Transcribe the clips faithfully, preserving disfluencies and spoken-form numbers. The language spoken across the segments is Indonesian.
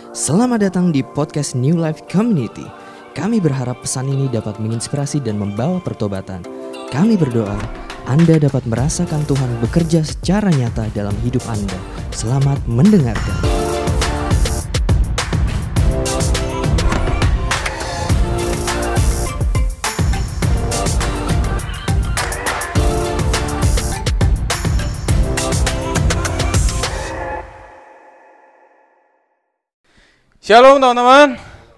Selamat datang di podcast New Life Community. Kami berharap pesan ini dapat menginspirasi dan membawa pertobatan. Kami berdoa Anda dapat merasakan Tuhan bekerja secara nyata dalam hidup Anda. Selamat mendengarkan. Shalom teman-teman.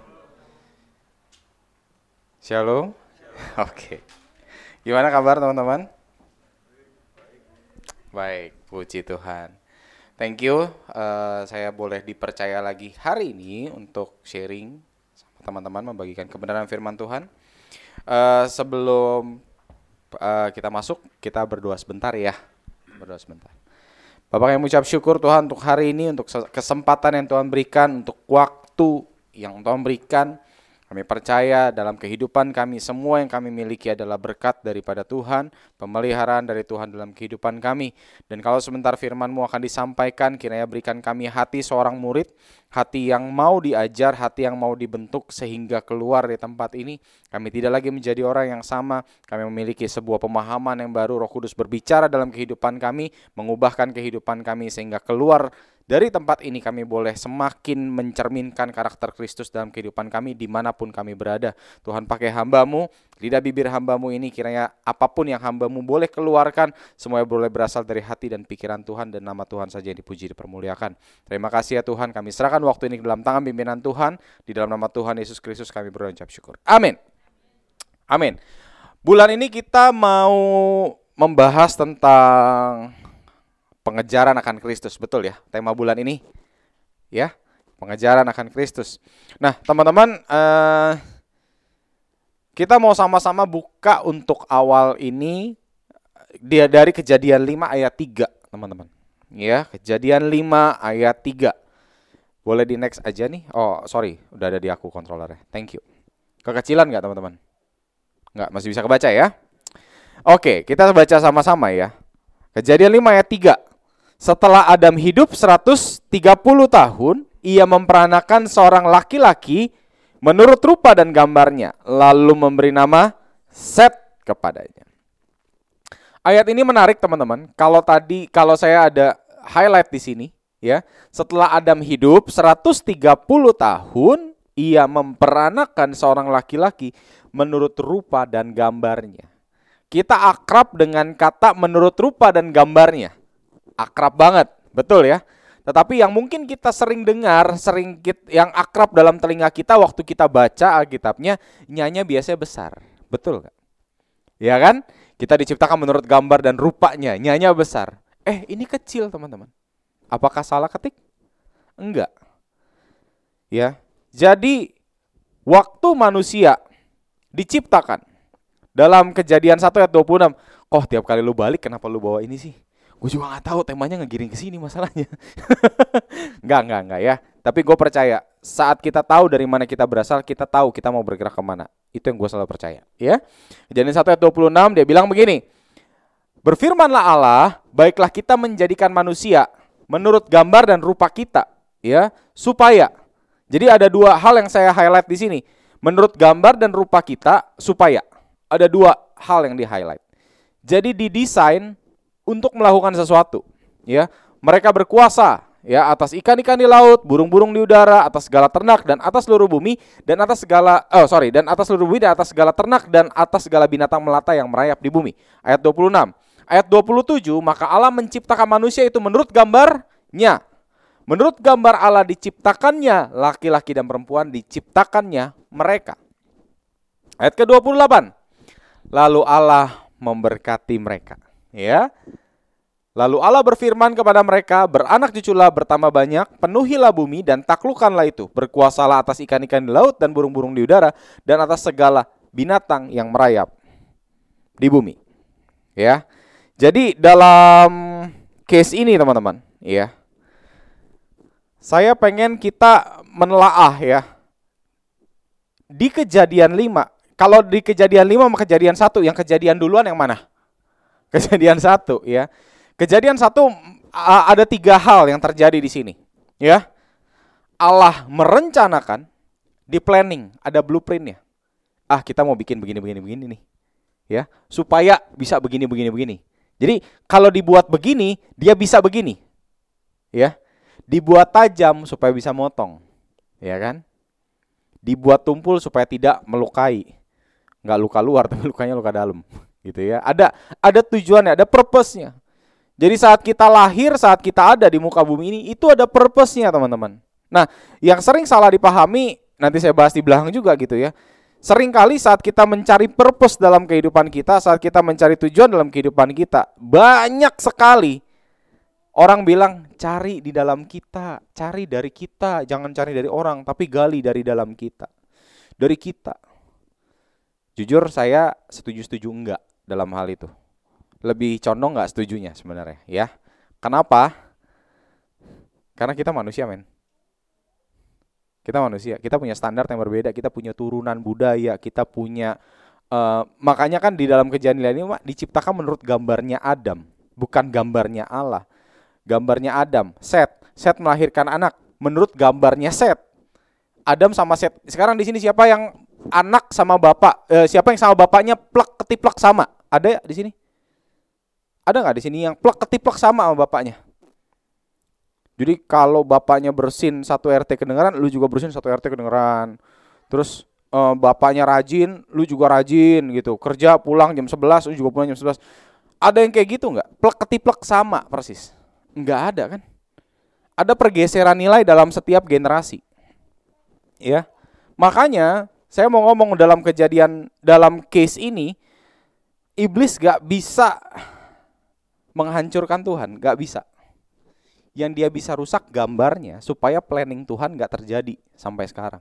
Shalom. Oke. Gimana kabar teman-teman? Baik, puji Tuhan. Thank you. Uh, saya boleh dipercaya lagi hari ini untuk sharing sama teman-teman, membagikan kebenaran firman Tuhan. Uh, sebelum uh, kita masuk, kita berdoa sebentar ya. Berdoa sebentar. Bapak yang mengucap syukur Tuhan untuk hari ini, untuk kesempatan yang Tuhan berikan, untuk waktu yang Tuhan berikan. Kami percaya dalam kehidupan kami, semua yang kami miliki adalah berkat daripada Tuhan, pemeliharaan dari Tuhan dalam kehidupan kami. Dan kalau sebentar firman-Mu akan disampaikan, kiranya berikan kami hati seorang murid, hati yang mau diajar, hati yang mau dibentuk sehingga keluar dari tempat ini. Kami tidak lagi menjadi orang yang sama, kami memiliki sebuah pemahaman yang baru. Roh Kudus berbicara dalam kehidupan kami, mengubahkan kehidupan kami sehingga keluar dari tempat ini kami boleh semakin mencerminkan karakter Kristus dalam kehidupan kami dimanapun kami berada. Tuhan pakai hamba-Mu, lidah bibir hamba-Mu ini kiranya apapun yang hamba-Mu boleh keluarkan, semuanya boleh berasal dari hati dan pikiran Tuhan, dan nama Tuhan saja yang dipuji dipermuliakan. Terima kasih ya Tuhan, kami serahkan waktu ini ke dalam tangan pimpinan Tuhan. Di dalam nama Tuhan Yesus Kristus kami berdoa dan ucap syukur. Amin. Amin. Bulan ini kita mau membahas tentang pengejaran akan Kristus, betul ya? Tema bulan ini, ya, pengejaran akan Kristus. Nah, teman-teman, eh, kita mau sama-sama buka untuk awal ini dia dari Kejadian lima ayat tiga, teman-teman. Ya, Kejadian lima ayat tiga. Boleh di next aja nih. Oh, sorry, udah ada di aku kontrolernya. Thank you. Kekecilan nggak, teman-teman? Nggak, masih bisa kebaca ya? Oke, kita baca sama-sama ya. Kejadian lima ayat tiga. Setelah Adam hidup seratus tiga puluh tahun, ia memperanakan seorang laki-laki menurut rupa dan gambarnya, lalu memberi nama Set kepadanya. Ayat ini menarik teman-teman. Kalau tadi kalau saya ada highlight di sini ya, setelah Adam hidup seratus tiga puluh tahun, ia memperanakan seorang laki-laki menurut rupa dan gambarnya. Kita akrab dengan kata menurut rupa dan gambarnya. Akrab banget, betul ya. Tetapi yang mungkin kita sering dengar, sering kita, yang akrab dalam telinga kita waktu kita baca Alkitabnya, nyanya biasanya besar, betul gak? Ya kan? Kita diciptakan menurut gambar dan rupanya, nyanya besar. Eh, ini kecil teman-teman. Apakah salah ketik? Enggak. Ya, jadi waktu manusia diciptakan dalam Kejadian satu ayat dua puluh enam, kok tiap kali lu balik kenapa lu bawa ini sih? Gue juga gak tahu, temanya ngegiring ke sini masalahnya. Enggak, enggak, enggak ya. Tapi gue percaya, saat kita tahu dari mana kita berasal, kita tahu kita mau bergerak kemana. Itu yang gue selalu percaya. Ya. Kejadian satu ayat dua puluh enam, dia bilang begini. Berfirmanlah Allah, baiklah kita menjadikan manusia menurut gambar dan rupa kita. Ya, supaya. Jadi ada dua hal yang saya highlight di sini. Menurut gambar dan rupa kita, supaya. Ada dua hal yang di-highlight. Jadi didesain untuk melakukan sesuatu, ya. Mereka berkuasa, ya, atas ikan-ikan di laut, burung-burung di udara, atas segala ternak dan atas seluruh bumi dan atas segala oh sorry dan atas seluruh bumi dan atas segala ternak dan atas segala binatang melata yang merayap di bumi. Ayat dua puluh enam. Ayat dua puluh tujuh, maka Allah menciptakan manusia itu menurut gambarnya. Menurut gambar Allah diciptakannya, laki-laki dan perempuan diciptakannya mereka. Ayat ke dua puluh delapan. Lalu Allah memberkati mereka. Ya, lalu Allah berfirman kepada mereka, beranak cuculah, bertambah banyak, penuhilah bumi dan taklukkanlah itu, berkuasalah atas ikan-ikan di laut dan burung-burung di udara dan atas segala binatang yang merayap di bumi. Ya, jadi dalam case ini teman-teman, ya, saya pengen kita menelaah ya di Kejadian lima. Kalau di Kejadian lima sama Kejadian satu, yang kejadian duluan yang mana? Kejadian satu ya. Kejadian satu ada tiga hal yang terjadi di sini, ya. Allah merencanakan, di planning, ada blueprintnya. Ah, kita mau bikin begini, begini, begini nih. Ya, supaya bisa begini, begini, begini. Jadi kalau dibuat begini, dia bisa begini. Ya, dibuat tajam supaya bisa motong. Ya kan? Dibuat tumpul supaya tidak melukai. Nggak luka luar, tapi lukanya luka dalam. Gitu ya. Ada ada tujuannya, ada purpose-nya. Jadi saat kita lahir, saat kita ada di muka bumi ini, itu ada purpose-nya, teman-teman. Nah, yang sering salah dipahami, nanti saya bahas di belakang juga gitu ya. Seringkali saat kita mencari purpose dalam kehidupan kita, saat kita mencari tujuan dalam kehidupan kita, banyak sekali orang bilang, cari di dalam kita, cari dari kita, jangan cari dari orang, tapi gali dari dalam kita. Dari kita. Jujur saya setuju-setuju enggak dalam hal itu. Lebih condong enggak setujunya sebenarnya ya. Kenapa? Karena kita manusia, men. Kita manusia, kita punya standar yang berbeda, kita punya turunan budaya, kita punya uh, makanya kan di dalam kejadian ini diciptakan menurut gambarnya Adam, bukan gambarnya Allah. Gambarnya Adam, Set. Set melahirkan anak menurut gambarnya Set. Adam sama Set. Sekarang di sini siapa yang anak sama bapak? Eh, siapa yang sama bapaknya plek ketiplek sama? Ada ya di sini? Ada nggak di sini yang plek ketiplek sama sama bapaknya? Jadi kalau bapaknya bersin satu R T kedengeran, lu juga bersin satu R T kedengeran. Terus eh, bapaknya rajin, lu juga rajin gitu. Kerja pulang jam sebelas, lu juga pulang jam sebelas. Ada yang kayak gitu nggak? Plek ketiplek sama persis? Nggak ada kan? Ada pergeseran nilai dalam setiap generasi. Ya. Makanya saya mau ngomong dalam kejadian, dalam case ini, iblis nggak bisa menghancurkan Tuhan, nggak bisa. Yang dia bisa rusak gambarnya supaya planning Tuhan nggak terjadi sampai sekarang.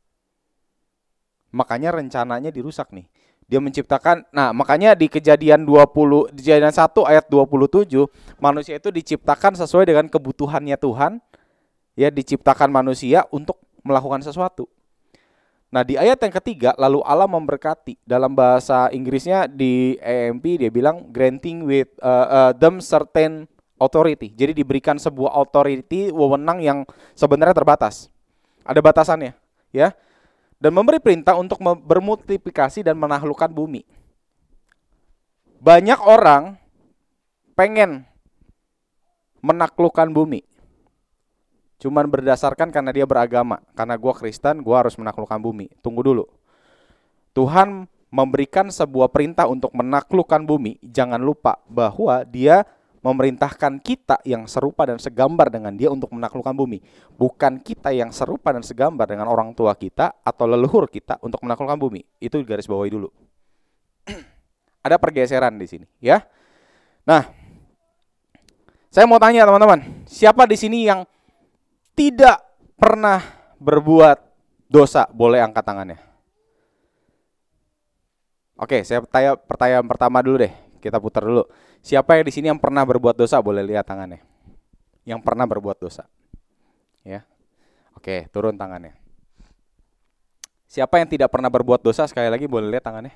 Makanya rencananya dirusak nih. Dia menciptakan, nah makanya di kejadian dua puluh, di kejadian satu ayat dua puluh tujuh, manusia itu diciptakan sesuai dengan kebutuhannya Tuhan. Ya, diciptakan manusia untuk melakukan sesuatu. Nah di ayat yang ketiga, lalu Allah memberkati. Dalam bahasa Inggrisnya di A M P dia bilang granting with uh, uh, them certain authority. Jadi diberikan sebuah authority, wewenang yang sebenarnya terbatas. Ada batasannya, ya. Dan memberi perintah untuk bermultiplikasi dan menaklukkan bumi. Banyak orang pengen menaklukkan bumi. Cuman berdasarkan karena dia beragama. Karena gue Kristen, gue harus menaklukkan bumi. Tunggu dulu. Tuhan memberikan sebuah perintah untuk menaklukkan bumi. Jangan lupa bahwa dia memerintahkan kita yang serupa dan segambar dengan dia untuk menaklukkan bumi. Bukan kita yang serupa dan segambar dengan orang tua kita atau leluhur kita untuk menaklukkan bumi. Itu garis bawahi dulu. Ada pergeseran di sini, ya. Nah, saya mau tanya teman-teman, siapa di sini yang tidak pernah berbuat dosa? Boleh angkat tangannya. Oke, saya tanya pertanyaan pertama dulu deh. Kita putar dulu. Siapa yang di sini yang pernah berbuat dosa? Boleh lihat tangannya. Yang pernah berbuat dosa. Ya. Oke, turun tangannya. Siapa yang tidak pernah berbuat dosa? Sekali lagi boleh lihat tangannya.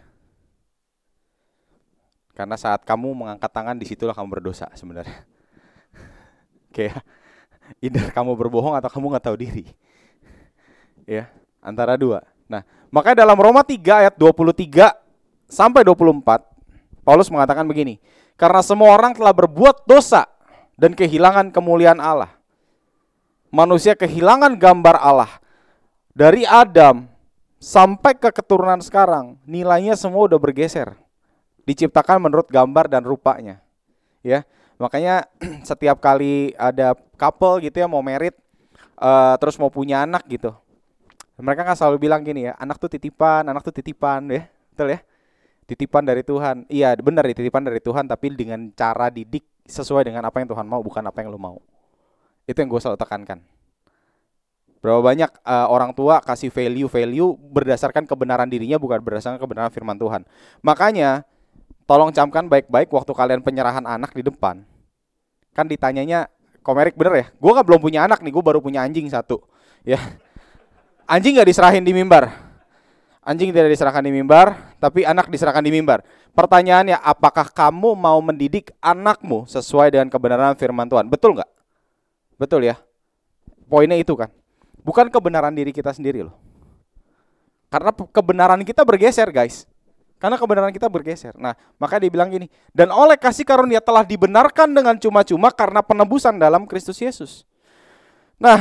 Karena saat kamu mengangkat tangan, disitulah kamu berdosa sebenarnya. Oke ya. Either kamu berbohong atau kamu nggak tahu diri. Ya, antara dua. Nah, makanya dalam Roma tiga ayat dua puluh tiga sampai dua puluh empat, Paulus mengatakan begini, karena semua orang telah berbuat dosa dan kehilangan kemuliaan Allah. Manusia kehilangan gambar Allah. Dari Adam sampai ke keturunan sekarang, nilainya semua udah bergeser. Diciptakan menurut gambar dan rupanya. Ya. Makanya setiap kali ada couple gitu ya mau married, uh, terus mau punya anak gitu, mereka kan selalu bilang gini ya, anak tuh titipan, anak tuh titipan ya, betul ya, titipan dari Tuhan. Iya benar, titipan dari Tuhan, tapi dengan cara didik sesuai dengan apa yang Tuhan mau, bukan apa yang lo mau. Itu yang gue selalu tekankan. Berapa banyak uh, orang tua kasih value-value berdasarkan kebenaran dirinya, bukan berdasarkan kebenaran firman Tuhan. Makanya tolong camkan baik-baik waktu kalian penyerahan anak di depan. Kan ditanyanya, Komerik bener ya? Gue gak belum punya anak nih, gue baru punya anjing satu. Ya, anjing gak diserahin di mimbar. Anjing tidak diserahkan di mimbar, tapi anak diserahkan di mimbar. Pertanyaannya, apakah kamu mau mendidik anakmu sesuai dengan kebenaran firman Tuhan? Betul gak? Betul ya? Poinnya itu kan. Bukan kebenaran diri kita sendiri loh. Karena kebenaran kita bergeser guys. Karena kebenaran kita bergeser. Nah, maka dia bilang gini, dan oleh kasih karunia telah dibenarkan dengan cuma-cuma karena penebusan dalam Kristus Yesus. Nah,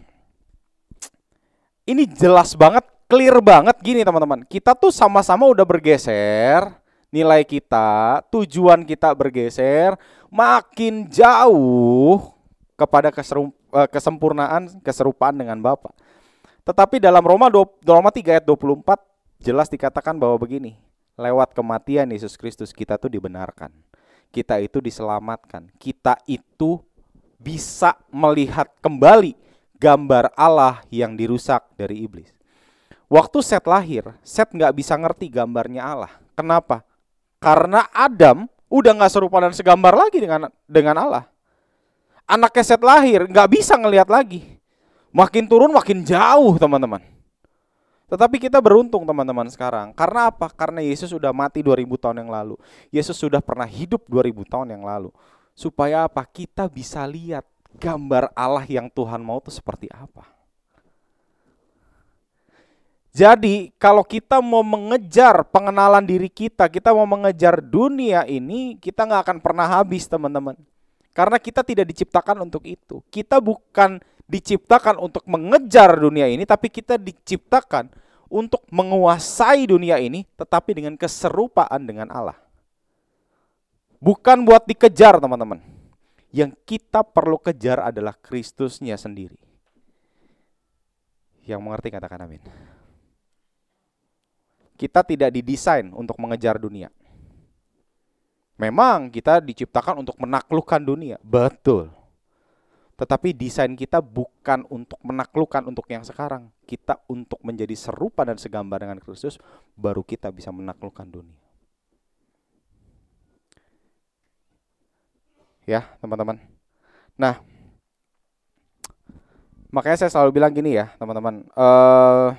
ini jelas banget, clear banget gini teman-teman. Kita tuh sama-sama udah bergeser, nilai kita, tujuan kita bergeser, makin jauh kepada kesempurnaan, keserupaan dengan Bapa. Tetapi dalam Roma tiga ayat dua puluh empat jelas dikatakan bahwa begini, lewat kematian Yesus Kristus kita tuh dibenarkan. Kita itu diselamatkan. Kita itu bisa melihat kembali gambar Allah yang dirusak dari iblis. Waktu Set lahir, Set gak bisa ngerti gambarnya Allah. Kenapa? Karena Adam udah gak serupa dan segambar lagi dengan dengan Allah. Anaknya Set lahir gak bisa ngelihat lagi. Makin turun makin jauh teman-teman. Tetapi kita beruntung teman-teman sekarang. Karena apa? Karena Yesus sudah mati dua ribu tahun yang lalu. Yesus sudah pernah hidup dua ribu tahun yang lalu. Supaya apa? Kita bisa lihat gambar Allah yang Tuhan mau itu seperti apa. Jadi kalau kita mau mengejar pengenalan diri kita, kita mau mengejar dunia ini, kita gak akan pernah habis teman-teman. Karena kita tidak diciptakan untuk itu. Kita bukan diciptakan untuk mengejar dunia ini, tapi kita diciptakan untuk menguasai dunia ini, tetapi dengan keserupaan dengan Allah. Bukan buat dikejar teman-teman. Yang kita perlu kejar adalah Kristusnya sendiri. Yang mengerti katakan amin. Kita tidak didesain untuk mengejar dunia. Memang kita diciptakan untuk menaklukkan dunia, betul. Tetapi desain kita bukan untuk menaklukkan untuk yang sekarang. Kita untuk menjadi serupa dan segambar dengan Kristus, baru kita bisa menaklukkan dunia. Ya teman-teman. Nah, makanya saya selalu bilang gini ya teman-teman. Uh,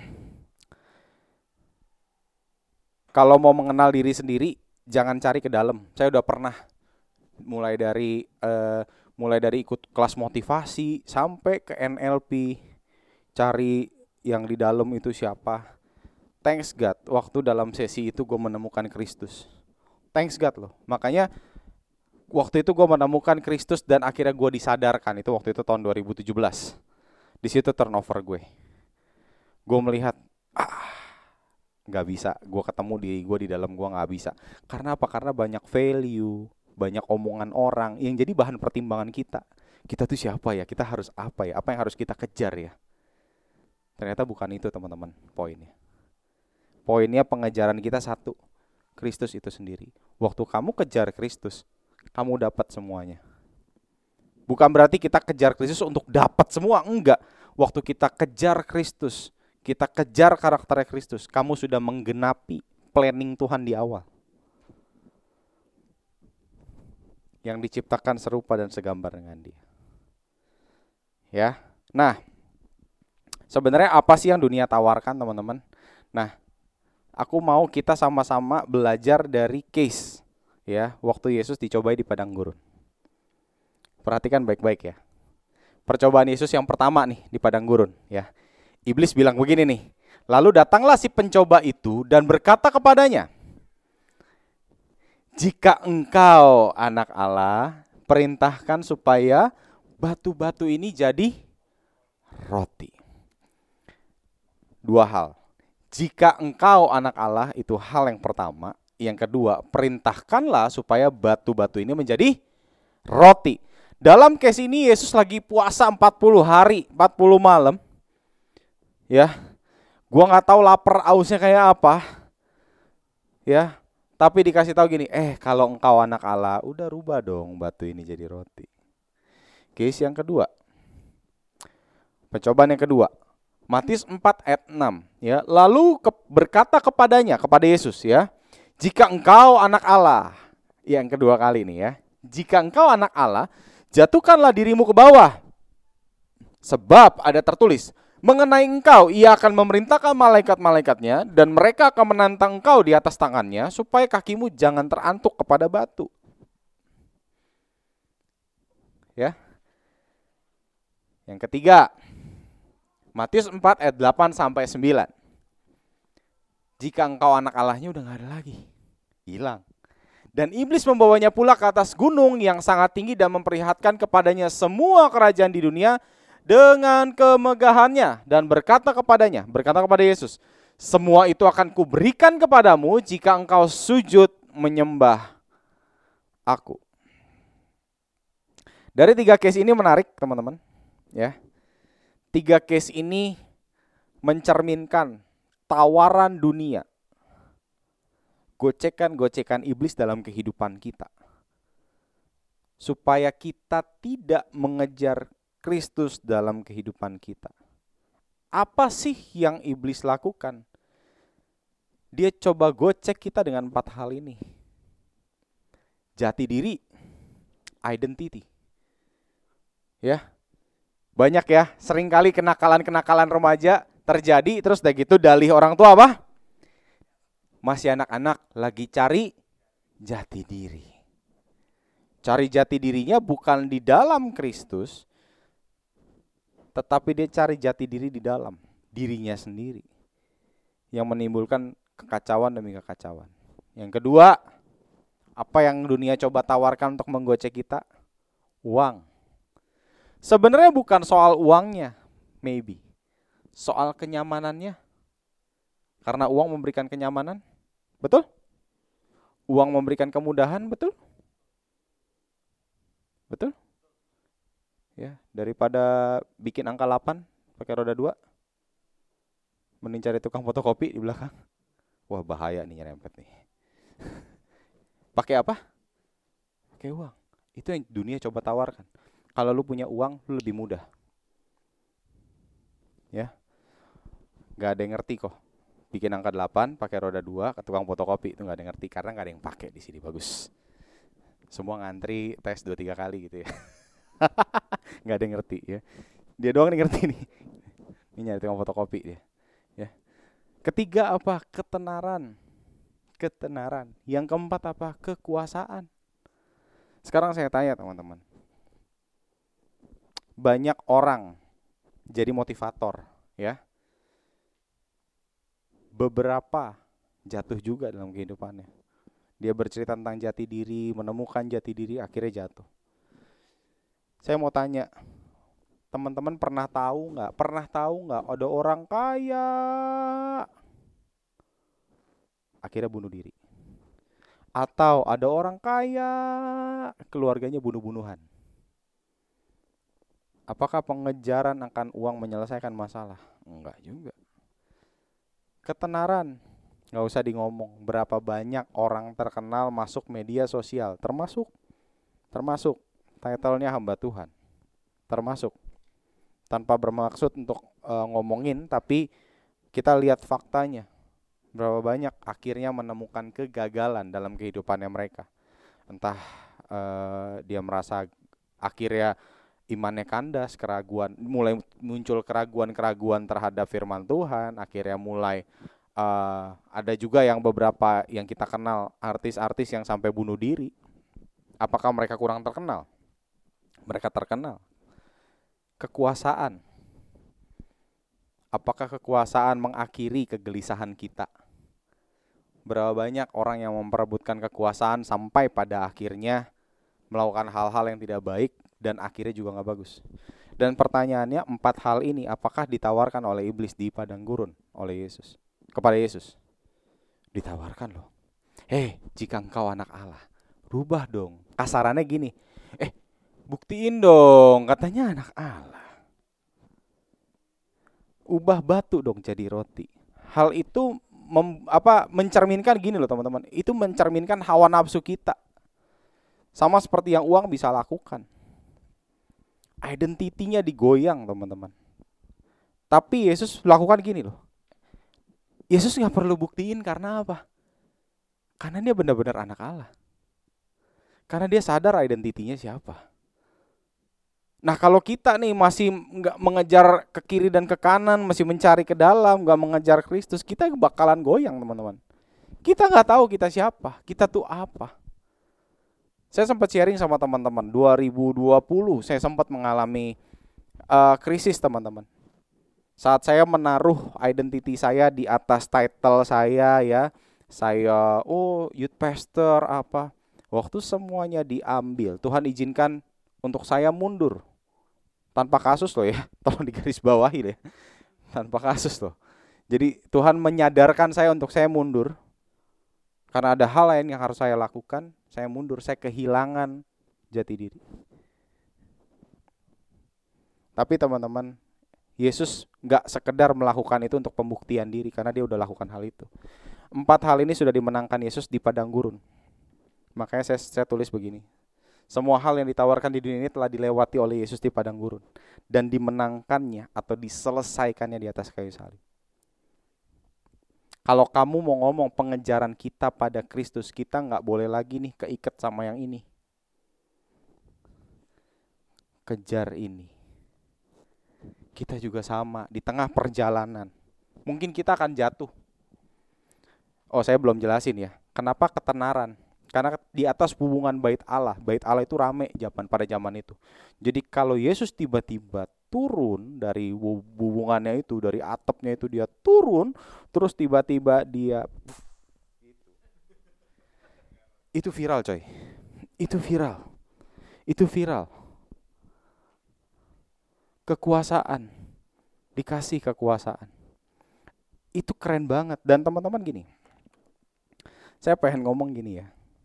kalau mau mengenal diri sendiri, jangan cari ke dalam. Saya udah pernah mulai dari uh, mulai dari ikut kelas motivasi sampai ke N L P, cari yang di dalam itu siapa. Thanks God, waktu dalam sesi itu gue menemukan Kristus. Thanks God loh. Makanya waktu itu gue menemukan Kristus dan akhirnya gue disadarkan. Itu waktu itu tahun dua ribu tujuh belas. Di situ turnover gue. Gue melihat, ah, nggak bisa. Gue ketemu diri gue di dalam gue nggak bisa. Karena apa? Karena banyak value, banyak omongan orang yang jadi bahan pertimbangan kita. Kita tuh siapa ya? Kita harus apa ya? Apa yang harus kita kejar ya? Ternyata bukan itu teman-teman poinnya. Poinnya pengejaran kita satu, Kristus itu sendiri. Waktu kamu kejar Kristus, kamu dapat semuanya. Bukan berarti kita kejar Kristus untuk dapat semua, enggak. Waktu kita kejar Kristus, kita kejar karakter Kristus, kamu sudah menggenapi planning Tuhan di awal. Yang diciptakan serupa dan segambar dengan Dia. Ya. Nah, sebenarnya apa sih yang dunia tawarkan, teman-teman? Nah, aku mau kita sama-sama belajar dari case ya, waktu Yesus dicobai di padang gurun. Perhatikan baik-baik ya. Percobaan Yesus yang pertama nih di padang gurun ya. Iblis bilang begini nih. Lalu datanglah si pencoba itu dan berkata kepadanya, jika engkau anak Allah, perintahkan supaya batu-batu ini jadi roti. Dua hal. Jika engkau anak Allah, itu hal yang pertama. Yang kedua, perintahkanlah supaya batu-batu ini menjadi roti. Dalam case ini Yesus lagi puasa empat puluh hari, empat puluh malam. Ya. Gua enggak tahu lapar ausnya kayak apa. Ya. Tapi dikasih tahu gini, eh kalau engkau anak Allah, udah rubah dong batu ini jadi roti. Case yang kedua. Percobaan yang kedua. Matius empat ayat enam, ya. Lalu ke, berkata kepadanya, kepada Yesus, ya. Jika engkau anak Allah, yang kedua kali ini ya. Jika engkau anak Allah, jatuhkanlah dirimu ke bawah. Sebab ada tertulis, mengenai engkau ia akan memerintahkan malaikat-malaikatnya dan mereka akan menantang engkau di atas tangannya supaya kakimu jangan terantuk kepada batu. Ya. Yang ketiga, Matius empat ayat delapan sampai sembilan. Jika engkau anak Allahnya udah gak ada lagi. Hilang. Dan iblis membawanya pula ke atas gunung yang sangat tinggi dan memperlihatkan kepadanya semua kerajaan di dunia dengan kemegahannya. Dan berkata kepadanya, berkata kepada Yesus, semua itu akan kuberikan kepadamu jika engkau sujud menyembah aku. Dari tiga case ini menarik teman-teman. Ya, tiga case ini mencerminkan tawaran dunia, gocekan-gocekan iblis dalam kehidupan kita, supaya kita tidak mengejar Kristus dalam kehidupan kita. Apa sih yang iblis lakukan? Dia coba gocek kita dengan empat hal ini. Jati diri, identity. Ya, banyak ya, seringkali kenakalan-kenakalan remaja terjadi, terus udah gitu dalih orang tua apa? Masih anak-anak lagi cari jati diri. Cari jati dirinya bukan di dalam Kristus, tetapi dia cari jati diri di dalam dirinya sendiri, yang menimbulkan kekacauan demi kekacauan. Yang kedua, apa yang dunia coba tawarkan untuk menggocek kita? Uang. Sebenarnya bukan soal uangnya, maybe. Soal kenyamanannya. Karena uang memberikan kenyamanan, betul? Uang memberikan kemudahan, betul? Betul? Ya, daripada bikin angka delapan pakai roda dua, mending cari tukang fotokopi di belakang. Wah, bahaya nih nyerempet nih. Pakai apa? Pakai uang. Itu yang dunia coba tawarkan. Kalau lu punya uang, lu lebih mudah. Ya. Gak ada yang ngerti kok. Bikin angka delapan pakai roda dua ke tukang fotokopi itu gak ada yang ngerti karena gak ada yang pakai di sini. Bagus. Semua ngantri tes dua tiga kali gitu ya. Gak ada yang ngerti ya. Dia doang yang ngerti nih. Ini nyari tukang fotokopi dia. Ya. Ketiga apa? Ketenaran. Ketenaran. Yang keempat apa? Kekuasaan. Sekarang saya tanya teman-teman. Banyak orang jadi motivator, ya. Beberapa jatuh juga dalam kehidupannya. Dia bercerita tentang jati diri, menemukan jati diri, akhirnya jatuh. Saya mau tanya, teman-teman pernah tahu nggak? Pernah tahu nggak ada orang kaya akhirnya bunuh diri? Atau ada orang kaya keluarganya bunuh-bunuhan? Apakah pengejaran akan uang menyelesaikan masalah? Enggak juga. Ketenaran, nggak usah di ngomong. Berapa banyak orang terkenal masuk media sosial, termasuk, termasuk title-nya hamba Tuhan, termasuk. Tanpa bermaksud untuk e, ngomongin, tapi kita lihat faktanya. Berapa banyak akhirnya menemukan kegagalan dalam kehidupannya mereka. Entah e, dia merasa akhirnya imannya kandas, keraguan, mulai muncul keraguan-keraguan terhadap firman Tuhan, akhirnya mulai uh, ada juga yang beberapa yang kita kenal artis-artis yang sampai bunuh diri. Apakah mereka kurang terkenal? Mereka terkenal. Kekuasaan. Apakah kekuasaan mengakhiri kegelisahan kita? Berapa banyak orang yang memperebutkan kekuasaan sampai pada akhirnya melakukan hal-hal yang tidak baik dan akhirnya juga gak bagus. Dan pertanyaannya, empat hal ini apakah ditawarkan oleh iblis di padang gurun oleh Yesus? Kepada Yesus ditawarkan loh. Eh, jika engkau anak Allah, rubah dong. Kasarannya gini, eh buktiin dong, katanya anak Allah. Ubah batu dong jadi roti. Hal itu mem, apa, mencerminkan gini loh teman-teman. Itu mencerminkan hawa nafsu kita. Sama seperti yang uang bisa lakukan. Identitinya digoyang teman-teman. Tapi Yesus lakukan gini loh. Yesus gak perlu buktiin karena apa? Karena dia benar-benar anak Allah. Karena dia sadar identitinya siapa. Nah kalau kita nih masih gak mengejar ke kiri dan ke kanan, masih mencari ke dalam, gak mengejar Kristus, kita bakalan goyang teman-teman. Kita gak tahu kita siapa, kita tuh apa. Saya sempat sharing sama teman-teman, dua ribu dua puluh saya sempat mengalami uh, krisis teman-teman. Saat saya menaruh identity saya di atas title saya ya, saya oh youth pastor apa, waktu semuanya diambil, Tuhan izinkan untuk saya mundur tanpa kasus loh ya, tolong digarisbawahi deh, tanpa kasus loh. Jadi Tuhan menyadarkan saya untuk saya mundur karena ada hal lain yang harus saya lakukan, saya mundur, saya kehilangan jati diri. Tapi teman-teman, Yesus gak sekedar melakukan itu untuk pembuktian diri, karena dia udah lakukan hal itu. Empat hal ini sudah dimenangkan Yesus di padang gurun. Makanya saya, saya tulis begini, semua hal yang ditawarkan di dunia ini telah dilewati oleh Yesus di padang gurun, dan dimenangkannya atau diselesaikannya di atas kayu salib. Kalau kamu mau ngomong pengejaran kita pada Kristus, kita gak boleh lagi nih keikat sama yang ini. Kejar ini. Kita juga sama, di tengah perjalanan mungkin kita akan jatuh. Oh, saya belum jelasin ya, kenapa ketenaran. Karena di atas hubungan bait Allah, bait Allah itu rame zaman pada zaman itu. Jadi kalau Yesus tiba-tiba turun dari hubungannya itu, dari atapnya itu dia turun, terus tiba-tiba dia itu viral coy. Itu viral. Itu viral. Kekuasaan, dikasih kekuasaan, itu keren banget. Dan teman-teman gini, saya pengen ngomong gini ya,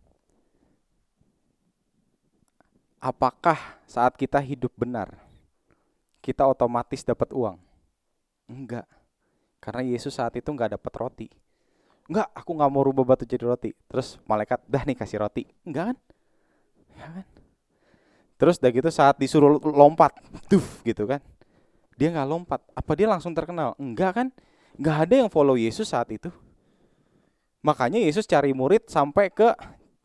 apakah saat kita hidup benar kita otomatis dapat uang? Enggak, karena Yesus saat itu enggak dapat roti. Enggak, aku enggak mau rubah batu jadi roti. Terus malaikat, dah nih kasih roti. Enggak kan? Enggak kan? Terus udah gitu saat disuruh lompat, tuf gitu kan, dia gak lompat. Apa dia langsung terkenal? Enggak kan? Gak ada yang follow Yesus saat itu. Makanya Yesus cari murid sampai ke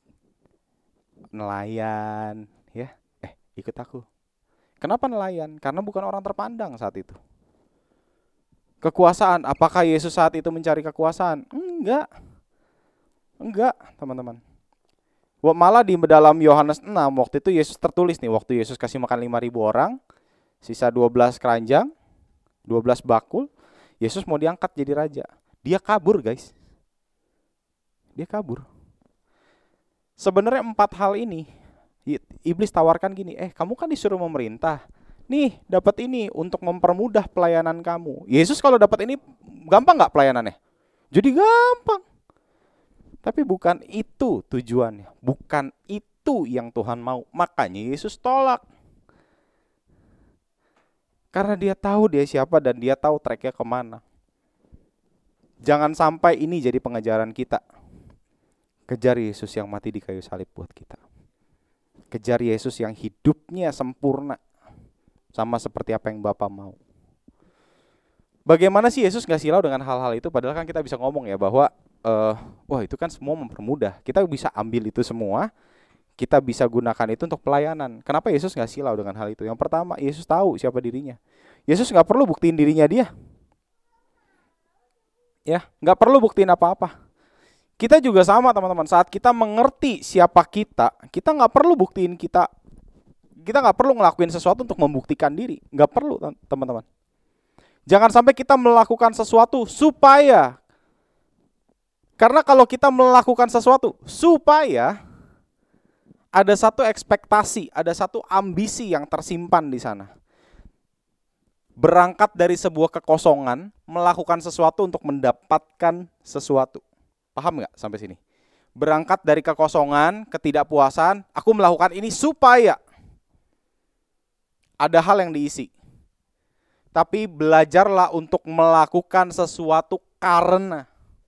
nelayan ya. Eh ikut aku. Kenapa nelayan? Karena bukan orang terpandang saat itu. Kekuasaan, apakah Yesus saat itu mencari kekuasaan? Enggak. Enggak teman-teman. Malah di dalam Yohanes enam waktu itu Yesus tertulis nih, waktu Yesus kasih makan lima ribu orang, sisa dua belas keranjang, dua belas bakul, Yesus mau diangkat jadi raja. Dia kabur guys. Dia kabur. Sebenarnya empat hal ini iblis tawarkan gini, eh kamu kan disuruh memerintah, nih dapat ini untuk mempermudah pelayanan kamu. Yesus kalau dapat ini gampang gak pelayanannya? Jadi gampang. Tapi bukan itu tujuannya, bukan itu yang Tuhan mau. Makanya Yesus tolak. Karena dia tahu dia siapa dan dia tahu tracknya kemana. Jangan sampai ini jadi pengejaran kita. Kejar Yesus yang mati di kayu salib buat kita. Kejar Yesus yang hidupnya sempurna, sama seperti apa yang Bapa mau. Bagaimana sih Yesus gak silau dengan hal-hal itu? Padahal kan kita bisa ngomong ya bahwa Uh, wah itu kan semua mempermudah. Kita bisa ambil itu semua, kita bisa gunakan itu untuk pelayanan. Kenapa Yesus gak silau dengan hal itu? Yang pertama, Yesus tahu siapa dirinya. Yesus gak perlu buktiin dirinya dia. Ya, gak perlu buktiin apa-apa. Kita juga sama teman-teman. Saat kita mengerti siapa kita, kita gak perlu buktiin kita. Kita gak perlu ngelakuin sesuatu untuk membuktikan diri. Gak perlu teman-teman. Jangan sampai kita melakukan sesuatu supaya. Karena kalau kita melakukan sesuatu supaya, ada satu ekspektasi, ada satu ambisi yang tersimpan di sana. Berangkat dari sebuah kekosongan, melakukan sesuatu untuk mendapatkan sesuatu. Paham gak sampai sini? Berangkat dari kekosongan, ketidakpuasan, aku melakukan ini supaya ada hal yang diisi. Tapi belajarlah untuk melakukan sesuatu karena.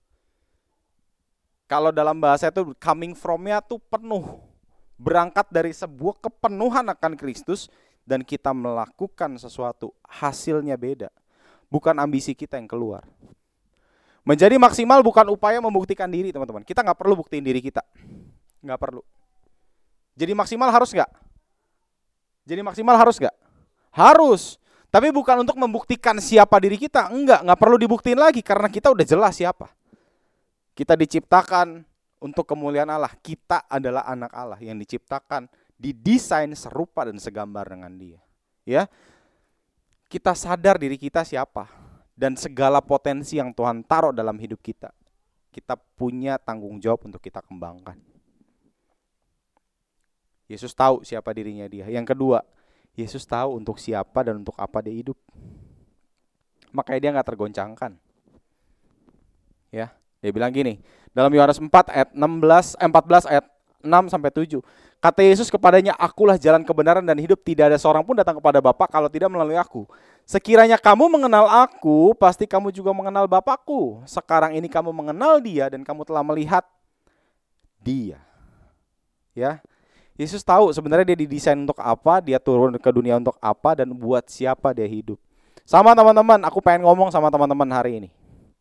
Kalau dalam bahasa itu coming from-nya tuh penuh. Berangkat dari sebuah kepenuhan akan Kristus dan kita melakukan sesuatu, hasilnya beda. Bukan ambisi kita yang keluar. Menjadi maksimal bukan upaya membuktikan diri teman-teman. Kita gak perlu buktiin diri kita. Gak perlu. Jadi maksimal harus gak? Jadi maksimal harus gak? Harus. Tapi bukan untuk membuktikan siapa diri kita. Enggak, gak perlu dibuktiin lagi karena kita udah jelas siapa. Kita diciptakan untuk kemuliaan Allah. Kita adalah anak Allah yang diciptakan, didesain serupa dan segambar dengan Dia. Ya, kita sadar diri kita siapa. dan segala potensi yang Tuhan taruh dalam hidup kita, kita punya tanggung jawab untuk kita kembangkan. Yesus tahu siapa dirinya dia. Yang kedua, Yesus tahu untuk siapa dan untuk apa dia hidup. Makanya dia gak tergoncangkan. Ya, dia bilang gini, dalam Yohanes empat ayat enam belas, eh, empat belas ayat enam sampai tujuh. Kata Yesus kepadanya, akulah jalan kebenaran dan hidup, tidak ada seorang pun datang kepada Bapa kalau tidak melalui aku. Sekiranya kamu mengenal aku, pasti kamu juga mengenal Bapakku. Sekarang ini kamu mengenal dia dan kamu telah melihat dia. Ya, Yesus tahu sebenarnya dia didesain untuk apa, dia turun ke dunia untuk apa, dan buat siapa dia hidup. Sama teman-teman, aku pengen ngomong sama teman-teman hari ini.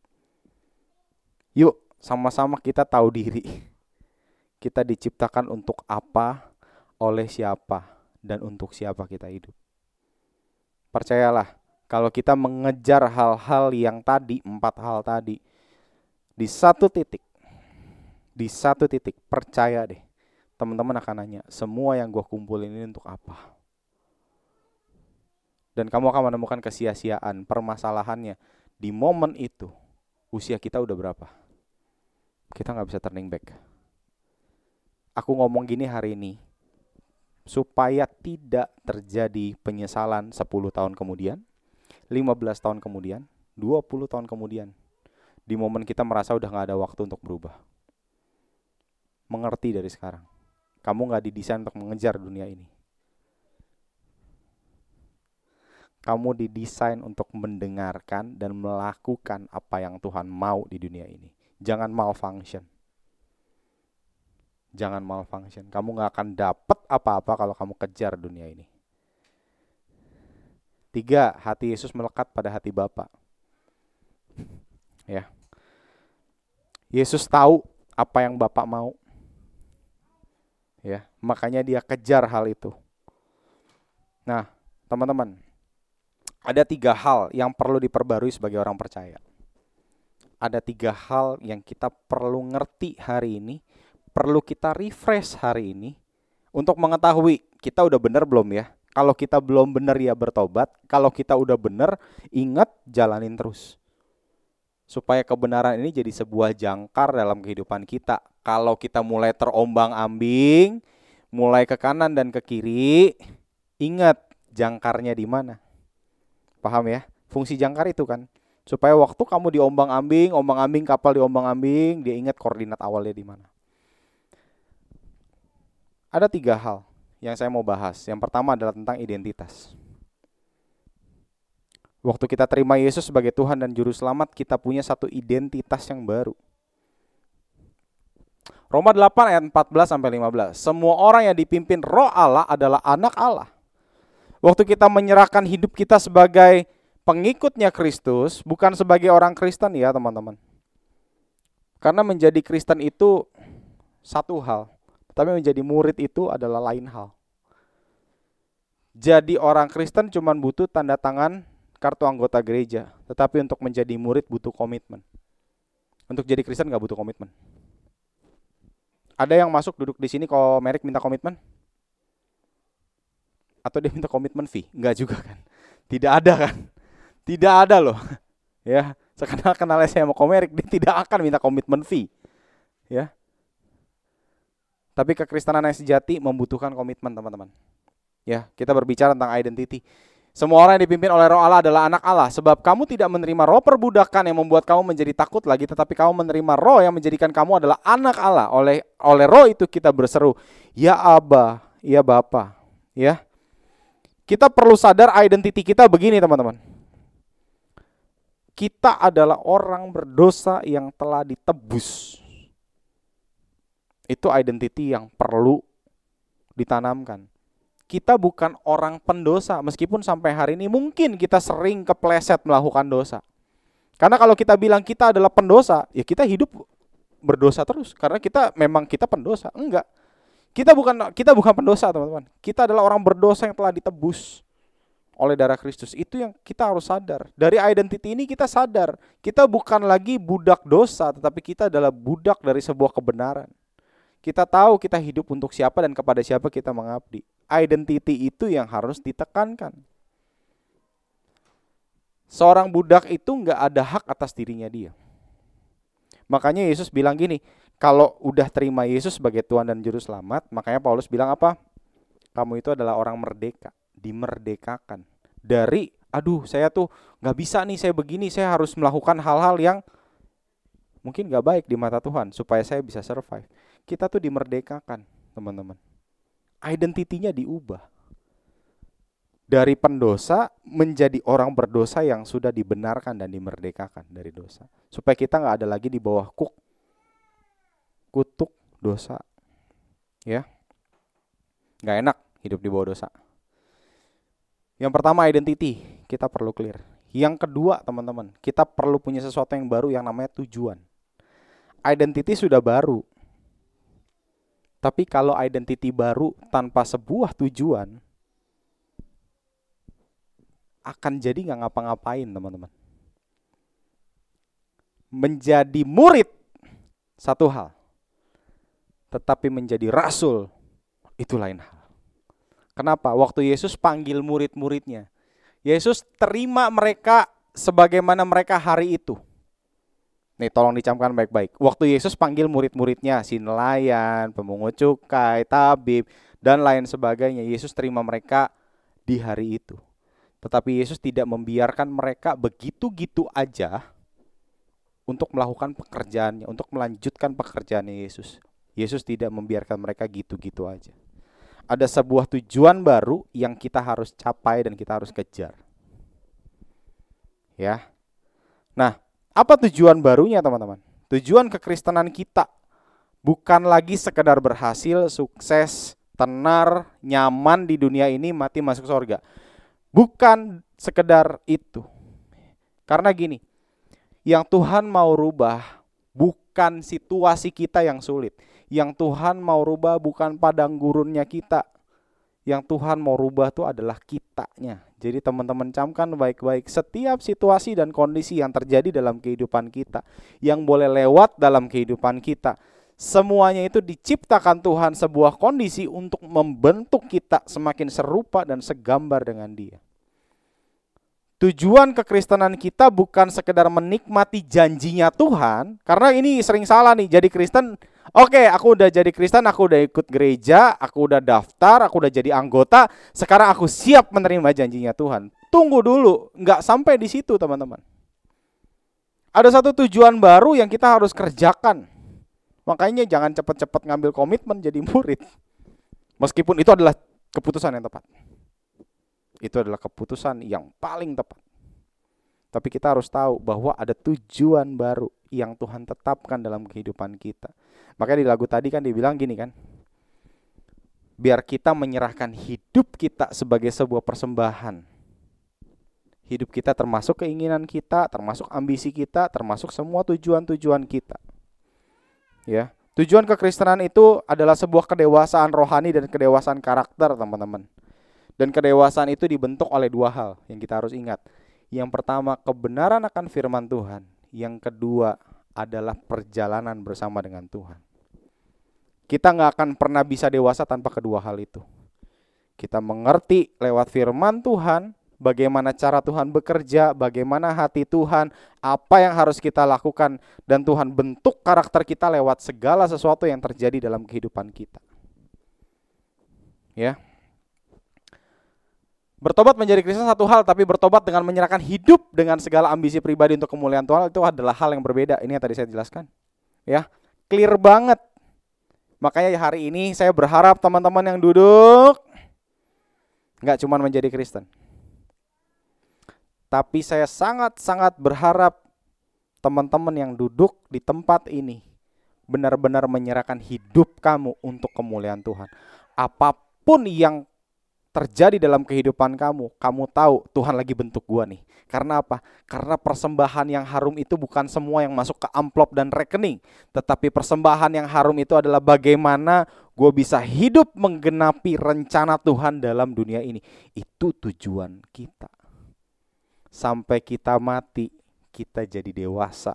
Yuk, sama-sama kita tahu diri. Kita diciptakan untuk apa, oleh siapa, dan untuk siapa kita hidup. Percayalah, kalau kita mengejar hal-hal yang tadi, empat hal tadi, di satu titik, di satu titik, percaya deh, teman-teman akan nanya, semua yang gue kumpulin ini untuk apa? Dan kamu akan menemukan kesia-siaan. Permasalahannya, di momen itu, usia kita udah berapa? Kita gak bisa turning back. Aku ngomong gini hari ini, supaya tidak terjadi penyesalan sepuluh tahun kemudian, lima belas tahun kemudian, dua puluh tahun kemudian. Di momen kita merasa udah gak ada waktu untuk berubah. Mengerti dari sekarang. Kamu gak didesain untuk mengejar dunia ini. Kamu didesain untuk mendengarkan dan melakukan apa yang Tuhan mau di dunia ini. Jangan malfunction. Jangan malfunction. Kamu gak akan dapat apa-apa kalau kamu kejar dunia ini. Tiga, hati Yesus melekat pada hati Bapa. Ya. Yesus tahu apa yang Bapa mau. Ya, makanya dia kejar hal itu. Nah, teman-teman, ada tiga hal yang perlu diperbarui sebagai orang percaya. Ada tiga hal yang kita perlu ngerti hari ini, perlu kita refresh hari ini untuk mengetahui kita udah benar belum ya. Kalau kita belum benar ya bertobat, kalau kita udah benar ingat jalanin terus. Supaya kebenaran ini jadi sebuah jangkar dalam kehidupan kita. Kalau kita mulai terombang-ambing, mulai ke kanan dan ke kiri, ingat jangkarnya di mana. Paham ya? Fungsi jangkar itu kan supaya waktu kamu diombang-ambing, ombang-ambing kapal diombang-ambing, dia ingat koordinat awalnya di mana. Ada tiga hal yang saya mau bahas. Yang pertama adalah tentang identitas. Waktu kita terima Yesus sebagai Tuhan dan Juru Selamat, kita punya satu identitas yang baru. Roma delapan ayat empat belas sampai lima belas. Semua orang yang dipimpin Roh Allah adalah anak Allah. Waktu kita menyerahkan hidup kita sebagai pengikutnya Kristus, bukan sebagai orang Kristen ya teman-teman. Karena menjadi Kristen itu satu hal. Tapi menjadi murid itu adalah lain hal. Jadi orang Kristen cuma butuh tanda tangan kartu anggota gereja. Tetapi untuk menjadi murid butuh komitmen. Untuk jadi Kristen gak butuh komitmen. Ada yang masuk duduk di sini kalau Merik minta komitmen? Atau dia minta komitmen fee? Enggak juga kan. Tidak ada kan. Tidak ada loh. Ya, sekenal-kenalnya saya mau Merik, dia tidak akan minta komitmen fee. Ya. Tapi kekristenan yang sejati membutuhkan komitmen teman-teman. Ya, kita berbicara tentang identity. Semua orang yang dipimpin oleh Roh Allah adalah anak Allah. Sebab kamu tidak menerima roh perbudakan yang membuat kamu menjadi takut lagi, tetapi kamu menerima roh yang menjadikan kamu adalah anak Allah. Oleh oleh roh itu kita berseru, ya Aba, ya Bapa. Ya. Kita perlu sadar identity kita begini teman-teman. Kita adalah orang berdosa yang telah ditebus. Itu identity yang perlu ditanamkan. Kita bukan orang pendosa, meskipun sampai hari ini mungkin kita sering kepleset melakukan dosa. Karena kalau kita bilang kita adalah pendosa, ya kita hidup berdosa terus. Karena kita memang kita pendosa. Enggak. Kita bukan kita bukan pendosa teman-teman. Kita adalah orang berdosa yang telah ditebus oleh darah Kristus. Itu yang kita harus sadar. Dari identity ini kita sadar. Kita bukan lagi budak dosa, tetapi kita adalah budak dari sebuah kebenaran. Kita tahu kita hidup untuk siapa dan kepada siapa kita mengabdi. Identity itu yang harus ditekankan. Seorang budak itu nggak ada hak atas dirinya dia. Makanya Yesus bilang gini, kalau udah terima Yesus sebagai Tuhan dan Juru Selamat, makanya Paulus bilang apa? Kamu itu adalah orang merdeka, dimerdekakan dari, aduh saya tuh nggak bisa nih, saya begini, saya harus melakukan hal-hal yang mungkin gak baik di mata Tuhan supaya saya bisa survive. Kita tuh dimerdekakan, teman-teman. Identitinya diubah. Dari pendosa menjadi orang berdosa yang sudah dibenarkan dan dimerdekakan dari dosa. Supaya kita gak ada lagi di bawah kuk, kutuk dosa. Ya, gak enak hidup di bawah dosa. Yang pertama identity, kita perlu clear. Yang kedua teman-teman, kita perlu punya sesuatu yang baru yang namanya tujuan. Identity sudah baru. Tapi kalau identity baru tanpa sebuah tujuan, akan jadi gak ngapa-ngapain teman-teman. Menjadi murid, satu hal. Tetapi menjadi rasul, itu lain hal. Kenapa? Waktu Yesus panggil murid-muridnya, Yesus terima mereka sebagaimana mereka hari itu. Nih tolong dicamkan baik-baik. Waktu Yesus panggil murid-muridnya, si nelayan, pemungut cukai, tabib, dan lain sebagainya, Yesus terima mereka di hari itu. Tetapi Yesus tidak membiarkan mereka begitu-gitu aja untuk melakukan pekerjaannya, untuk melanjutkan pekerjaannya Yesus. Yesus tidak membiarkan mereka gitu-gitu aja. Ada sebuah tujuan baru yang kita harus capai dan kita harus kejar. Ya. Nah, apa tujuan barunya teman-teman? Tujuan kekristenan kita bukan lagi sekedar berhasil, sukses, tenar, nyaman di dunia ini, mati masuk surga. Bukan sekedar itu. Karena gini, yang Tuhan mau rubah bukan situasi kita yang sulit. Yang Tuhan mau rubah bukan padang gurunnya kita. Yang Tuhan mau rubah itu adalah kitanya. Jadi teman-teman camkan baik-baik, setiap situasi dan kondisi yang terjadi dalam kehidupan kita, yang boleh lewat dalam kehidupan kita, semuanya itu diciptakan Tuhan sebuah kondisi untuk membentuk kita semakin serupa dan segambar dengan Dia. Tujuan kekristenan kita bukan sekedar menikmati janjinya Tuhan, karena ini sering salah nih, jadi Kristen, oke okay, aku udah jadi Kristen, aku udah ikut gereja, aku udah daftar, aku udah jadi anggota, sekarang aku siap menerima janjinya Tuhan. Tunggu dulu, nggak sampai di situ teman-teman. Ada satu tujuan baru yang kita harus kerjakan. Makanya jangan cepat-cepat ngambil komitmen jadi murid. Meskipun itu adalah keputusan yang tepat. Itu adalah keputusan yang paling tepat. Tapi kita harus tahu bahwa ada tujuan baru yang Tuhan tetapkan dalam kehidupan kita. Makanya di lagu tadi kan dibilang gini kan, biar kita menyerahkan hidup kita sebagai sebuah persembahan. Hidup kita termasuk keinginan kita, termasuk ambisi kita, termasuk semua tujuan-tujuan kita. Ya, tujuan kekristenan itu adalah sebuah kedewasaan rohani dan kedewasaan karakter, teman-teman. Dan kedewasaan itu dibentuk oleh dua hal yang kita harus ingat. Yang pertama, kebenaran akan firman Tuhan. Yang kedua adalah perjalanan bersama dengan Tuhan. Kita gak akan pernah bisa dewasa tanpa kedua hal itu. Kita mengerti lewat firman Tuhan, bagaimana cara Tuhan bekerja, bagaimana hati Tuhan, apa yang harus kita lakukan, dan Tuhan bentuk karakter kita lewat segala sesuatu yang terjadi dalam kehidupan kita. Ya. Bertobat menjadi Kristen satu hal, tapi bertobat dengan menyerahkan hidup dengan segala ambisi pribadi untuk kemuliaan Tuhan itu adalah hal yang berbeda. Ini yang tadi saya jelaskan. Ya, clear banget. Makanya hari ini saya berharap teman-teman yang duduk nggak cuma menjadi Kristen. Tapi saya sangat-sangat berharap teman-teman yang duduk di tempat ini benar-benar menyerahkan hidup kamu untuk kemuliaan Tuhan. Apapun yang terjadi dalam kehidupan kamu, kamu tahu Tuhan lagi bentuk gua nih. Karena apa? Karena persembahan yang harum itu bukan semua yang masuk ke amplop dan rekening, tetapi persembahan yang harum itu adalah bagaimana gua bisa hidup menggenapi rencana Tuhan dalam dunia ini. Itu tujuan kita. Sampai kita mati, kita jadi dewasa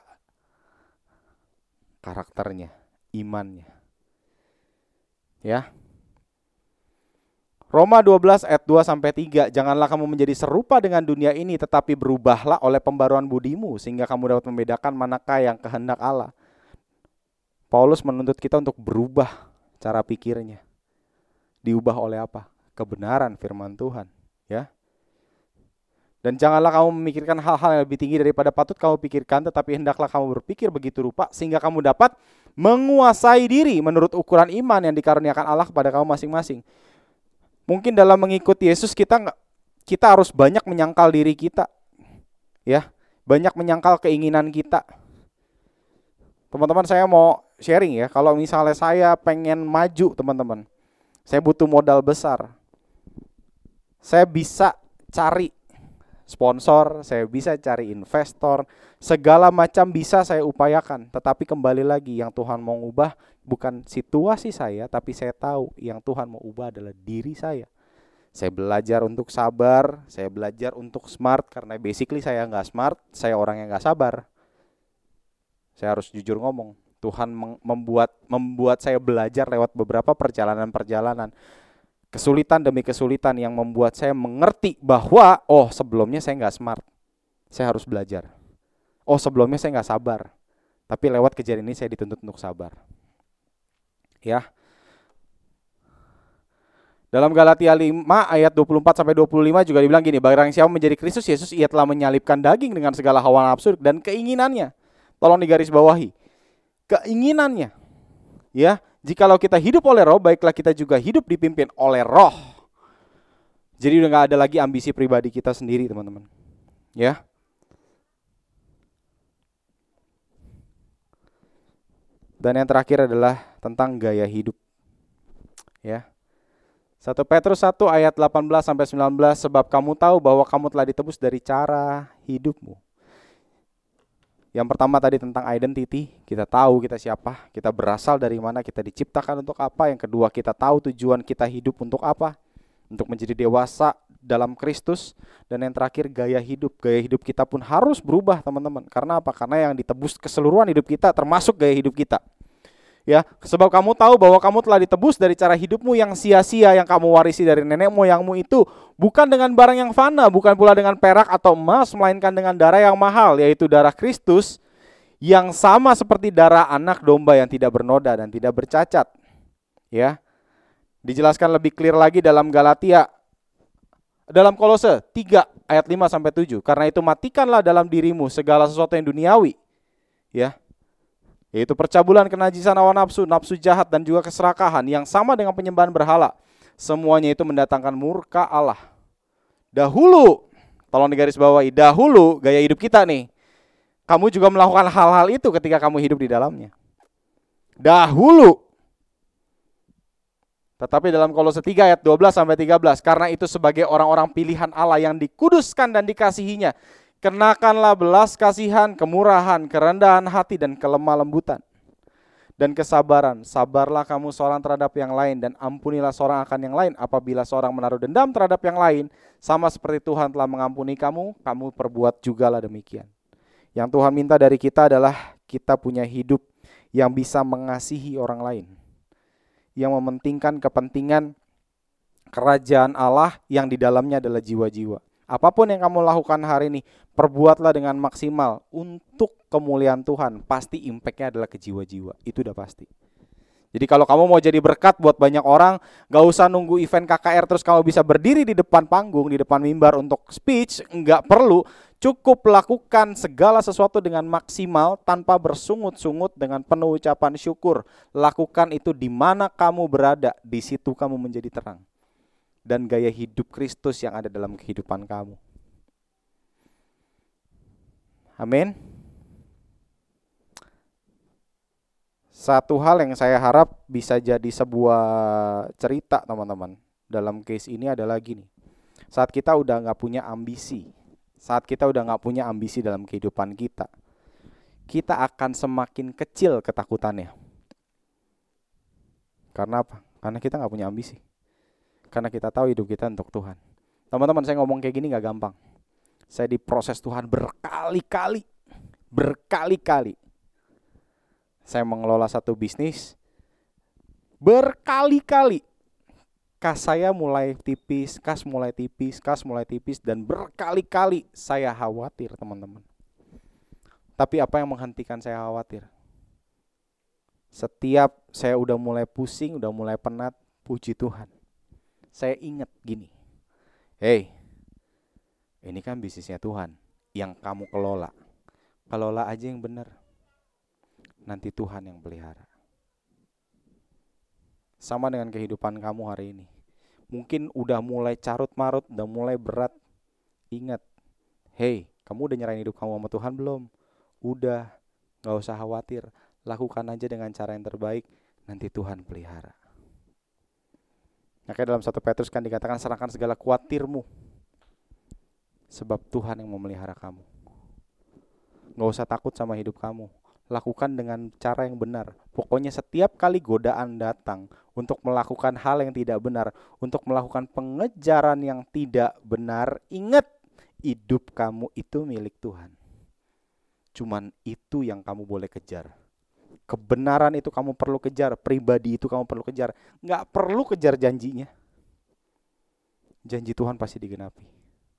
karakternya, imannya. Ya. Roma dua belas ayat dua sampai tiga, janganlah kamu menjadi serupa dengan dunia ini, tetapi berubahlah oleh pembaruan budimu, sehingga kamu dapat membedakan manakah yang kehendak Allah. Paulus menuntut kita untuk berubah cara pikirnya. Diubah oleh apa? Kebenaran firman Tuhan, ya. Dan janganlah kamu memikirkan hal-hal yang lebih tinggi daripada patut kamu pikirkan, tetapi hendaklah kamu berpikir begitu rupa sehingga kamu dapat menguasai diri menurut ukuran iman yang dikaruniakan Allah kepada kamu masing-masing. Mungkin dalam mengikuti Yesus kita nggak, kita harus banyak menyangkal diri kita, ya, banyak menyangkal keinginan kita. Teman-teman, saya mau sharing ya, kalau misalnya saya pengen maju, teman-teman, saya butuh modal besar. Saya bisa cari sponsor, saya bisa cari investor, segala macam bisa saya upayakan. Tetapi kembali lagi, yang Tuhan mau ubah bukan situasi saya, tapi saya tahu yang Tuhan mau ubah adalah diri saya. Saya belajar untuk sabar, saya belajar untuk smart, karena basically saya nggak smart, saya orang yang nggak sabar. Saya harus jujur ngomong, Tuhan membuat membuat saya belajar lewat beberapa perjalanan-perjalanan, kesulitan demi kesulitan yang membuat saya mengerti bahwa oh sebelumnya saya nggak smart, saya harus belajar. Oh sebelumnya saya nggak sabar, tapi lewat kejadian ini saya dituntut untuk sabar. Ya. Dalam Galatia lima ayat dua puluh empat sampai dua puluh lima juga dibilang gini, barang siapa menjadi Kristus Yesus, ia telah menyalibkan daging dengan segala hawa nafsu dan keinginannya. Tolong digaris bawahi. Keinginannya. Ya, jikalau kita hidup oleh Roh, baiklah kita juga hidup dipimpin oleh Roh. Jadi udah gak ada lagi ambisi pribadi kita sendiri, teman-teman. Ya. Dan yang terakhir adalah tentang gaya hidup. Ya. satu Petrus satu ayat delapan belas sampai sembilan belas, sebab kamu tahu bahwa kamu telah ditebus dari cara hidupmu. Yang pertama tadi tentang identity, kita tahu kita siapa, kita berasal dari mana, kita diciptakan untuk apa. Yang kedua, kita tahu tujuan kita hidup untuk apa, untuk menjadi dewasa dalam Kristus. Dan yang terakhir, gaya hidup. Gaya hidup kita pun harus berubah, teman-teman. Karena apa? Karena yang ditebus keseluruhan hidup kita termasuk gaya hidup kita. Ya, sebab kamu tahu bahwa kamu telah ditebus dari cara hidupmu yang sia-sia yang kamu warisi dari nenek moyangmu itu, bukan dengan barang yang fana, bukan pula dengan perak atau emas, melainkan dengan darah yang mahal, yaitu darah Kristus, yang sama seperti darah anak domba yang tidak bernoda dan tidak bercacat. Ya. Dijelaskan lebih clear lagi dalam Galatia, dalam Kolose tiga ayat lima sampai tujuh. Karena itu matikanlah dalam dirimu segala sesuatu yang duniawi. Ya. Yaitu percabulan, kenajisan hawa nafsu, nafsu jahat dan juga keserakahan yang sama dengan penyembahan berhala. Semuanya itu mendatangkan murka Allah. Dahulu, tolong digaris bawahi, dahulu gaya hidup kita nih, kamu juga melakukan hal-hal itu ketika kamu hidup di dalamnya. Dahulu. Tetapi dalam Kolose tiga ayat dua belas sampai tiga belas, karena itu sebagai orang-orang pilihan Allah yang dikuduskan dan dikasihinya, kenakanlah belas kasihan, kemurahan, kerendahan hati, dan kelemah lembutan. Dan kesabaran. Sabarlah kamu seorang terhadap yang lain, dan ampunilah seorang akan yang lain. Apabila seorang menaruh dendam terhadap yang lain, sama seperti Tuhan telah mengampuni kamu, kamu perbuat jugalah demikian. Yang Tuhan minta dari kita adalah kita punya hidup yang bisa mengasihi orang lain, yang mementingkan kepentingan kerajaan Allah yang di dalamnya adalah jiwa-jiwa. Apapun yang kamu lakukan hari ini, perbuatlah dengan maksimal untuk kemuliaan Tuhan. Pasti impact-nya adalah ke jiwa-jiwa. Itu udah pasti. Jadi kalau kamu mau jadi berkat buat banyak orang, gak usah nunggu event K K R terus kamu bisa berdiri di depan panggung, di depan mimbar untuk speech. Enggak perlu. Cukup lakukan segala sesuatu dengan maksimal tanpa bersungut-sungut, dengan penuh ucapan syukur. Lakukan itu di mana kamu berada, di situ kamu menjadi terang. Dan gaya hidup Kristus yang ada dalam kehidupan kamu. Amin. Satu hal yang saya harap bisa jadi sebuah cerita, teman-teman, dalam case ini adalah gini. Saat kita udah gak punya ambisi, saat kita udah gak punya ambisi dalam kehidupan kita, kita akan semakin kecil ketakutannya. Karena apa? Karena kita gak punya ambisi. Karena kita tahu hidup kita untuk Tuhan. Teman-teman, saya ngomong kayak gini gak gampang. Saya diproses Tuhan berkali-kali. Berkali-kali. Saya mengelola satu bisnis berkali-kali. kas saya mulai tipis, kas mulai tipis, kas mulai tipis, dan berkali-kali saya khawatir, teman-teman. Tapi apa yang menghentikan saya khawatir? Setiap saya udah mulai pusing, udah mulai penat, puji Tuhan, saya ingat gini, hey, ini kan bisnisnya Tuhan yang kamu kelola. Kelola aja yang benar, nanti Tuhan yang pelihara. Sama dengan kehidupan kamu hari ini. Mungkin udah mulai carut marut, udah mulai berat. Ingat, hey, kamu udah nyerahin hidup kamu sama Tuhan belum? Udah, gak usah khawatir. Lakukan aja dengan cara yang terbaik, nanti Tuhan pelihara. Makanya dalam satu Petrus kan dikatakan, serahkan segala khawatirmu, sebab Tuhan yang memelihara kamu. Gak usah takut sama hidup kamu. Lakukan dengan cara yang benar. Pokoknya setiap kali godaan datang untuk melakukan hal yang tidak benar, untuk melakukan pengejaran yang tidak benar, ingat, hidup kamu itu milik Tuhan. Cuman itu yang kamu boleh kejar. Kebenaran itu kamu perlu kejar, pribadi itu kamu perlu kejar. Gak perlu kejar janjinya. Janji Tuhan pasti digenapi.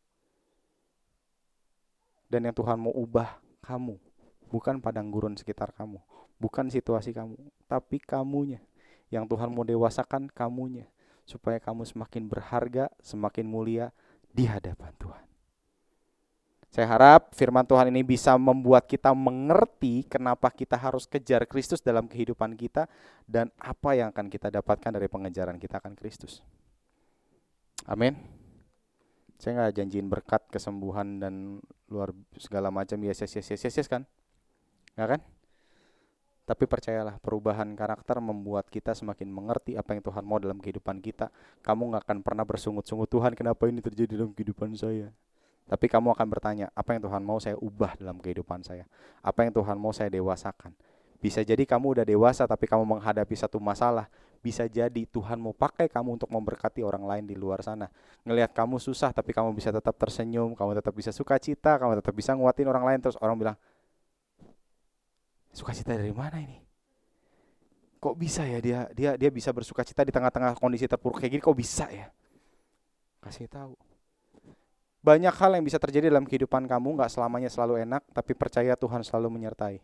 Dan yang Tuhan mau ubah kamu, bukan padang gurun sekitar kamu, bukan situasi kamu, tapi kamunya. Yang Tuhan mau dewasakan kamunya, supaya kamu semakin berharga, semakin mulia di hadapan Tuhan. Saya harap firman Tuhan ini bisa membuat kita mengerti kenapa kita harus kejar Kristus dalam kehidupan kita, dan apa yang akan kita dapatkan dari pengejaran kita akan Kristus. Amin. Saya gak janjiin berkat, kesembuhan, dan luar segala macam, yes, yes, yes, yes, yes, kan? Gak kan? Tapi percayalah, perubahan karakter membuat kita semakin mengerti apa yang Tuhan mau dalam kehidupan kita. Kamu gak akan pernah bersungut-sungut, Tuhan kenapa ini terjadi dalam kehidupan saya. Tapi kamu akan bertanya, apa yang Tuhan mau saya ubah dalam kehidupan saya? Apa yang Tuhan mau saya dewasakan? Bisa jadi kamu udah dewasa tapi kamu menghadapi satu masalah. Bisa jadi Tuhan mau pakai kamu untuk memberkati orang lain di luar sana. Ngelihat kamu susah tapi kamu bisa tetap tersenyum, kamu tetap bisa sukacita, kamu tetap bisa nguatin orang lain. Terus orang bilang, sukacita dari mana ini? Kok bisa ya dia dia dia bisa bersukacita di tengah-tengah kondisi terpuruk kayak gini, kok bisa ya? Kasih tahu. Banyak hal yang bisa terjadi dalam kehidupan kamu, gak selamanya selalu enak, tapi percaya Tuhan selalu menyertai.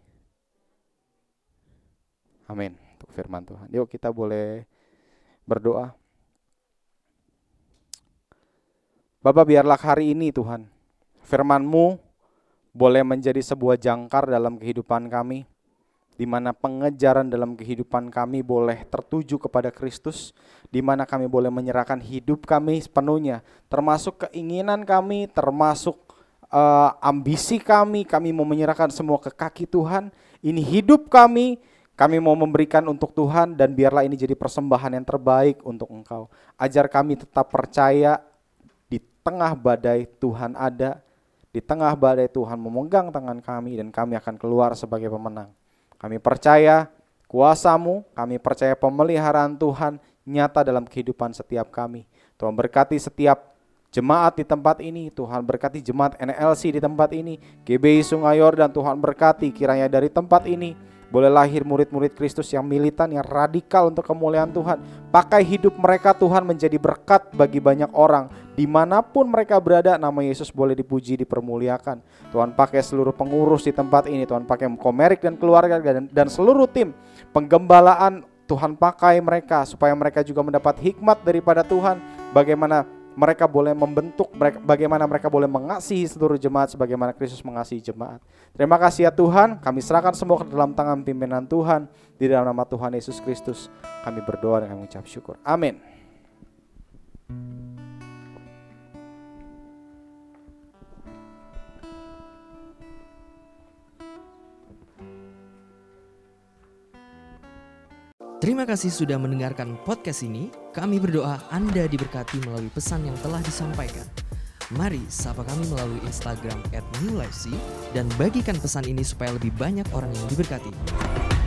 Amin. Untuk firman Tuhan. Yuk kita boleh berdoa. Bapa, biarlah hari ini Tuhan, firman-Mu boleh menjadi sebuah jangkar dalam kehidupan kami, di mana pengejaran dalam kehidupan kami boleh tertuju kepada Kristus, di mana kami boleh menyerahkan hidup kami sepenuhnya, termasuk keinginan kami, termasuk uh, ambisi kami, kami mau menyerahkan semua ke kaki Tuhan. Ini hidup kami, kami mau memberikan untuk Tuhan, dan biarlah ini jadi persembahan yang terbaik untuk Engkau. Ajar kami tetap percaya di tengah badai Tuhan ada, di tengah badai Tuhan memegang tangan kami, dan kami akan keluar sebagai pemenang. Kami percaya kuasa-Mu, kami percaya pemeliharaan Tuhan nyata dalam kehidupan setiap kami. Tuhan berkati setiap jemaat di tempat ini, Tuhan berkati jemaat N L C di tempat ini, G B I Sungai Yordan, Tuhan berkati kiranya dari tempat ini boleh lahir murid-murid Kristus yang militan, yang radikal untuk kemuliaan Tuhan. Pakai hidup mereka Tuhan menjadi berkat bagi banyak orang. Dimanapun mereka berada, nama Yesus boleh dipuji, dipermuliakan. Tuhan pakai seluruh pengurus di tempat ini. Tuhan pakai Komerik dan keluarga dan, dan seluruh tim penggembalaan. Tuhan pakai mereka supaya mereka juga mendapat hikmat daripada Tuhan. Bagaimana mereka boleh membentuk, bagaimana mereka boleh mengasihi seluruh jemaat sebagaimana Kristus mengasihi jemaat. Terima kasih ya Tuhan, kami serahkan semua ke dalam tangan pimpinan Tuhan. Di dalam nama Tuhan Yesus Kristus kami berdoa dan kami ucap syukur. Amin. Terima kasih sudah mendengarkan podcast ini. Kami berdoa Anda diberkati melalui pesan yang telah disampaikan. Mari sapa kami melalui Instagram at new life c dan bagikan pesan ini supaya lebih banyak orang yang diberkati.